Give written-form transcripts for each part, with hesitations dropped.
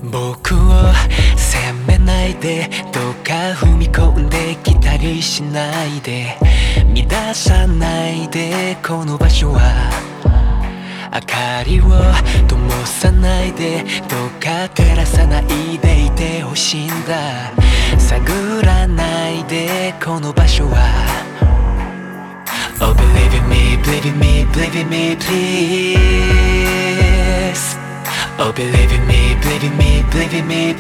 僕を責めないで、どうか踏み込んできたりしないで、乱さないでこの場所は。明かりを灯さないで、どうか照らさないでいてほしいんだ。探らないでこの場所は。Oh believe in me, believe in me, believe in me please. Oh believe in me, believe in me, believe in me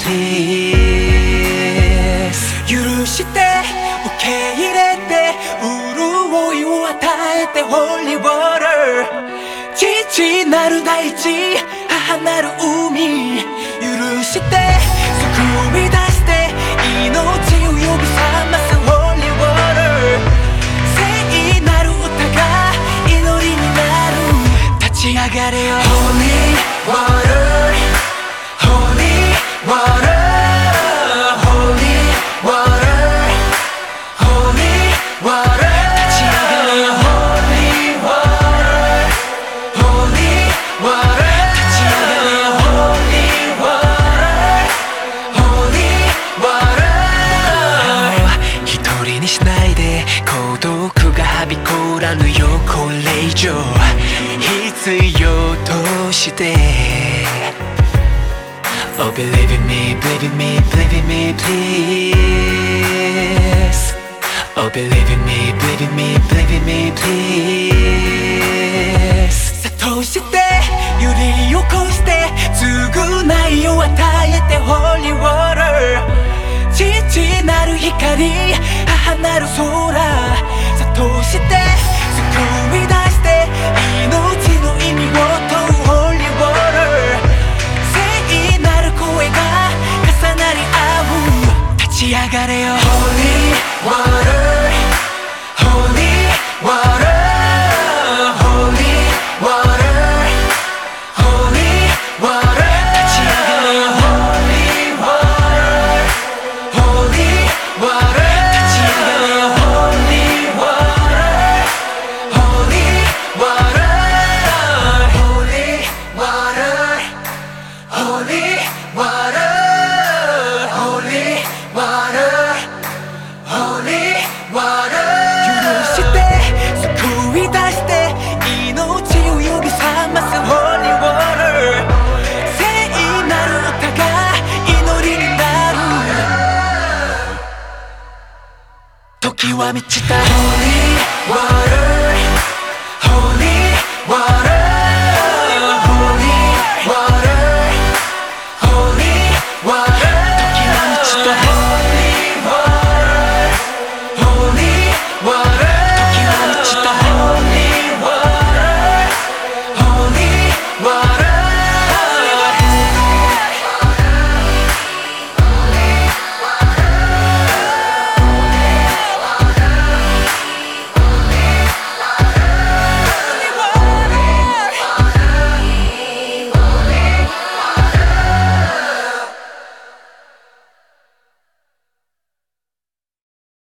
please. 許して受け入れて、潤いを与えて Holy water。 父なる大地、母なる海、許して救い出して、命を呼び覚ます Holy water。 聖なる歌が祈りになる。立ち上がれよ Holy water、 Holy water、 Holy water、 Holy water。 立ち上がれよ Holy water、 Holy water。 立ち上がれよ Holy water、 Holy water。 一人にしないで、孤独がはびこらぬよこれ以上。必要として Oh believe in me, believe in me, believe in me please. Oh believe in me, believe in me, believe in me please。 諭して揺り起こして償いを与えて Holy water。 父なる光、母なる空、諭して救い出して命の意味を問う Holy water。 聖なる声が重なり合う。立ち上がれよ Holy water、 Holy water、 Holy water、 Holy water。 立ち上がれよ Holy water、 Holy water。 立ち上がれよ Holy water、 Holy water、 Holy water、 Holy water、 Holy water、 Holy water。 許して救い出して命を呼び覚ます Holy water。 聖なる歌が祈りになる。時は満ちた